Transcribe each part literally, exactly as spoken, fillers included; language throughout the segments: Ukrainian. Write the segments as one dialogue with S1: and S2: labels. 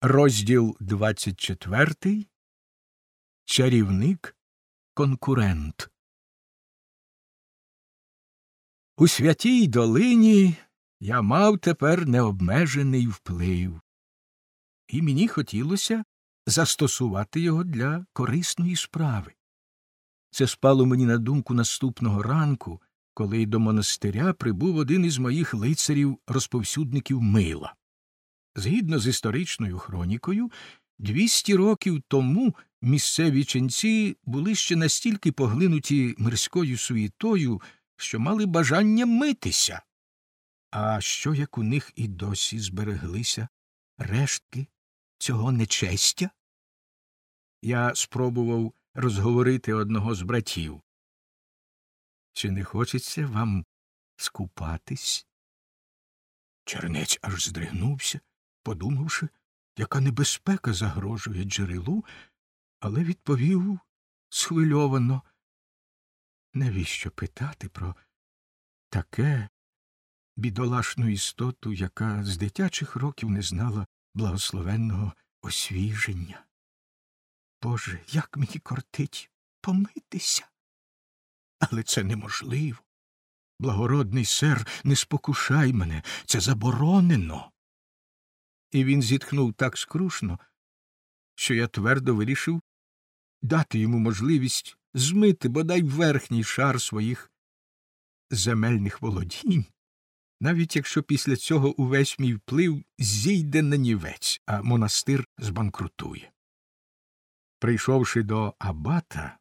S1: Розділ двадцять четвертий. Чарівник-конкурент. У Святій долині я мав тепер необмежений вплив, і мені хотілося застосувати його для корисної справи. Це спало мені на думку наступного ранку, коли до монастиря прибув один із моїх лицарів-розповсюдників мила. Згідно з історичною хронікою, двісті років тому місцеві ченці були ще настільки поглинуті мирською суєтою, що мали бажання митися. А що, як у них і досі збереглися рештки цього нечестя? Я спробував розговорити одного з братів. Чи не хочеться вам скупатись? Чернець аж здригнувся, подумавши, яка небезпека загрожує джерелу, але відповів схвильовано: навіщо питати про таке бідолашну істоту, яка з дитячих років не знала благословенного освіження? Боже, як мені кортить помитися! Але це неможливо. Благородний сер, не спокушай мене, це заборонено. І він зітхнув так скрушно, що я твердо вирішив дати йому можливість змити бодай верхній шар своїх земельних володінь, навіть якщо після цього увесь мій вплив зійде на нівець, а монастир збанкрутує. Прийшовши до абата,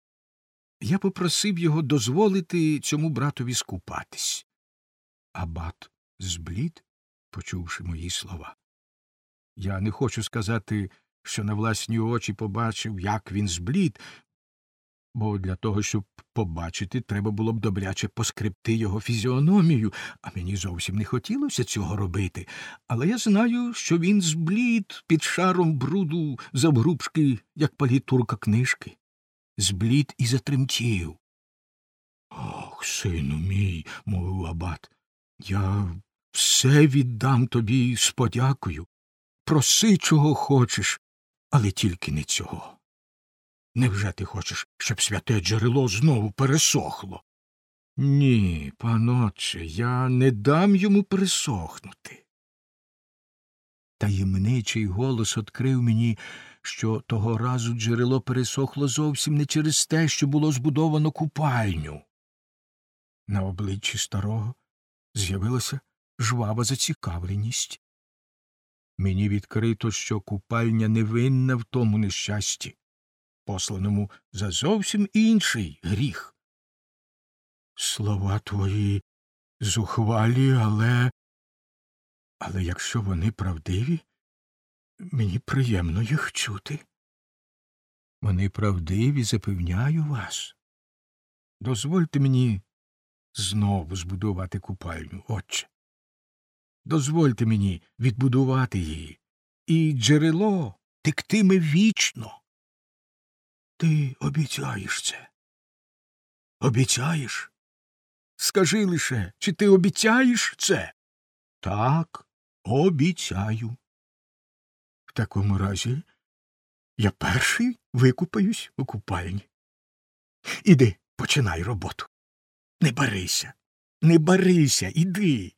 S1: я попросив його дозволити цьому братові скупатись. Абат зблід, почувши мої слова. Я не хочу сказати, що на власні очі побачив, як він зблід, бо для того, щоб побачити, треба було б добряче поскребти його фізіономію, а мені зовсім не хотілося цього робити. Але я знаю, що він зблід під шаром бруду завгрубшки, як палітурка книжки. Зблід і затремтів. — Ох, сину мій, — мовив абат, — я все віддам тобі з подякою. Проси, чого хочеш, але тільки не цього. Невже ти хочеш, щоб святе джерело знову пересохло? — Ні, панотче, я не дам йому пересохнути. Таємничий голос odкрив мені, що того разу джерело пересохло зовсім не через те, що було збудовано купальню. На обличчі старого з'явилася жвава зацікавленість. Мені відкрито, що купальня не винна в тому нещасті, посланому за зовсім інший гріх. Слова твої зухвалі, але... Але якщо вони правдиві, мені приємно їх чути. Вони правдиві, запевняю вас. Дозвольте мені знову збудувати купальню, отче. Дозвольте мені відбудувати її, і джерело тектиме вічно. Ти обіцяєш це? Обіцяєш? Скажи лише, чи ти обіцяєш це? Так, обіцяю. В такому разі я перший викупаюсь у купальні. Іди, починай роботу. Не барися, не барися, іди.